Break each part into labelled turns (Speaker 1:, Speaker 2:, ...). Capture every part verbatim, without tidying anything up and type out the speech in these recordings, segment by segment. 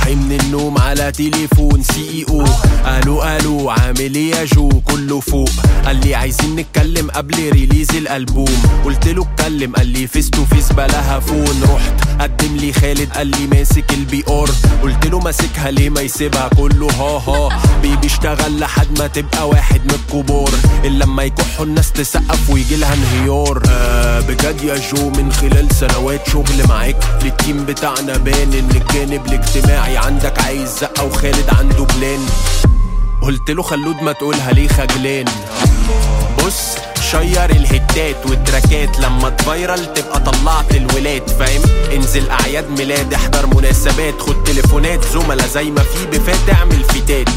Speaker 1: صاحي من النوم على تليفون سي اي او. الو الو عامل ايه يا جو؟ كله فوق. قال لي عايزين نتكلم قبل ريليز الالبوم. قلت له اتكلم، قال لي فيس تو فيس بلاها فون. رحت قدم لي خالد، قال لي ماسك البي ار. قلت له ماسكها ليه ما يسيبها كله ها ها. بيبي اشتغل لحد ما تبقى واحد من الكبار، الا لما يكحوا الناس تسقف ويجي لها انهيار. آه بجد يا جو من خلال سنوات شغل معاك للتيم بتاعنا بان ان الجانب الاجتماعي عندك عايز زقه، وخالد عنده بلان. قلت له خلود ما تقولها ليه خجلان. بص شير الهتات والتراكات، لما تفايرل تبقى طلعت الولاد فاهم. انزل اعياد ميلاد، احضر مناسبات، خد تليفونات زملا زي ما في بفات، اعمل فيتات.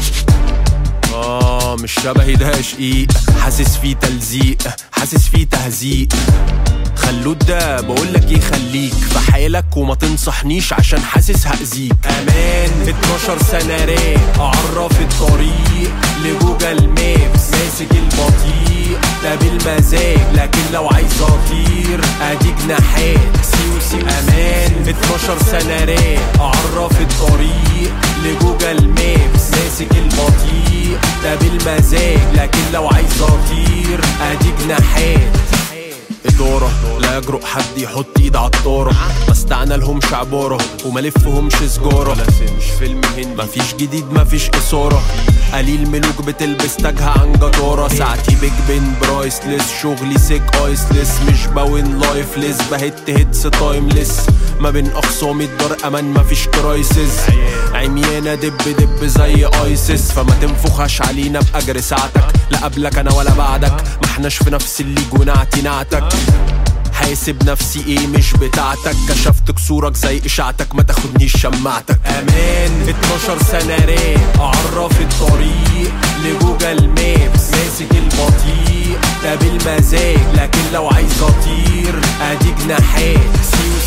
Speaker 1: اه مش شبهي ده شقيق، حاسس فيه تلزيق، حاسس فيه تهزيق. خلود ده بقولك ايه، خليك في حالك وما تنصحنيش عشان حاسس هأذيك. امان اتناشر سنة راق اعرف الطريق لجوجل مابس، ماسك البطيء ده بالمزاج، لكن لو عايز اطير ادي جناحات سيو سيو. امان اتناشر سنة راق اعرف الطريق لجوجل مابس، ماسك البطيء ده بالمزاج، لكن لو عايز اطير ادي جناحات. إدارة لا يجرؤ حد يحط ايد عالطارة، ما استعنالهمش عبارة وما لفهمش سجارة. مش فيلم هندي، مفيش جديد مفيش إثارة. قليل ملوك بتلبس تاجها عن جدارة. ساعتي بيج بن برايسلس، شغلي سيك ايسلس، مش باوين لايفلس، بهت هيتس تايملس. ما بين اخصامي الدار امان مفيش كرايسز. عميانة دب دب زي ايسس، فما تنفخش علينا باجر ساعتك. لا قبلك انا ولا بعدك، ما احناش في نفس الليج ونعتي نعتك. حاسب نفسي ايه مش بتاعتك، كشفت كسورك زي اشاعتك، ما تاخدنيش شماعتك. امان اتناشر سنة راق اعرف الطريق لجوجل مابس، ماسك البطيء ده بالمزاج، لكن لو عايز اطير ادي جناحات سيو